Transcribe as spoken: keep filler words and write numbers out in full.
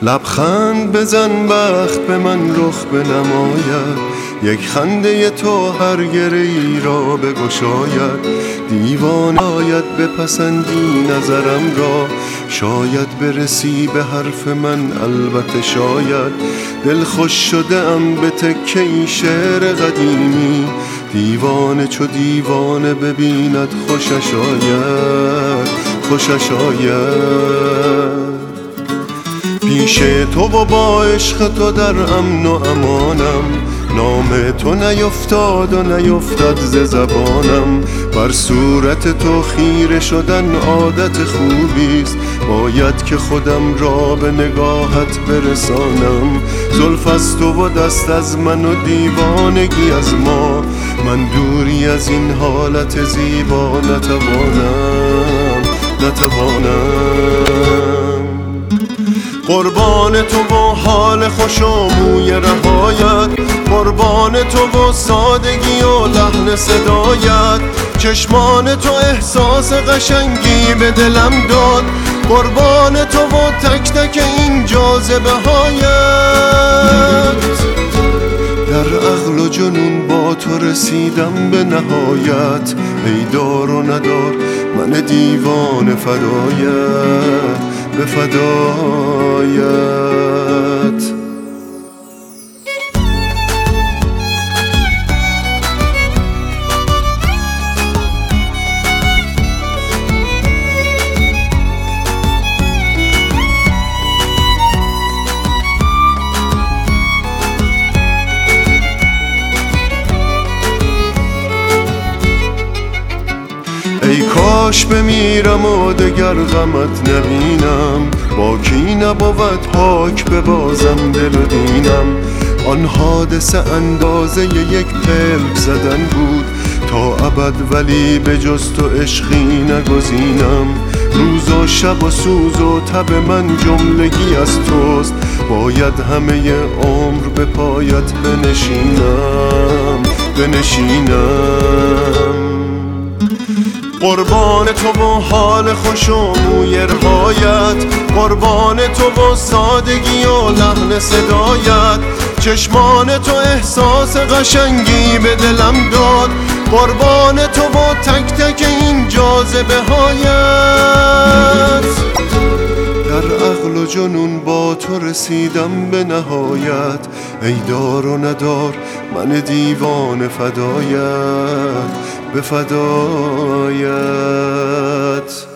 لبخند بزن بخت به من رخ بنماید، یک خنده تو هر گره‌ای را بگشاید. دیوانه آید بپسندی نظرم را، شاید برسی به حرف من البته شاید. دل خوش شده ام به تکه‌ای شعر قدیمی، دیوانه چو دیوانه ببیند خوشش آید، خوشش آید. پیش تو و با عشق تو در امن و امانم، نام تو نیفتاد و نیفتد ز زبانم. بر صورت تو خیره شدن عادت خوبیست، باید که خودم را به نگاهت برسانم. زلف از تو و دست از من و دیوانگی از ما، من دوری از این حالت زیبا نتوانم، نتوانم. قربان تو و حال خوش و موی رهایت، قربان تو و سادگی و لحن صدایت. چشمان تو احساس قشنگی به دلم داد، قربان تو و تک تک این جاذبه هایت. در عقل و جنون با تو رسیدم به نهایت، ای دار و ندار من دیوانه فدایت، به فدایت. ای کاش بمیرم و دگر غمت نبینم، با کی نبود پاک ببازم دل و دینم. آن حادثه اندازه یک پلک زدن بود تا ابد، ولی به جز تو عشقی نگزینم. روز و شب و سوز و تب من جملگی از توست، باید همه عمر به پایت بنشینم، بنشینم. قربان تو و حال خوش و موی رهایت، قربان تو و سادگی و لحن صدایت. چشمان تو احساس قشنگی به دلم داد، قربان تو و تک تک این جاذبه هایت. در عقل و جنون با تو رسیدم به نهایت، ای دار و ندار من دیوانه فدایت، به فدایت.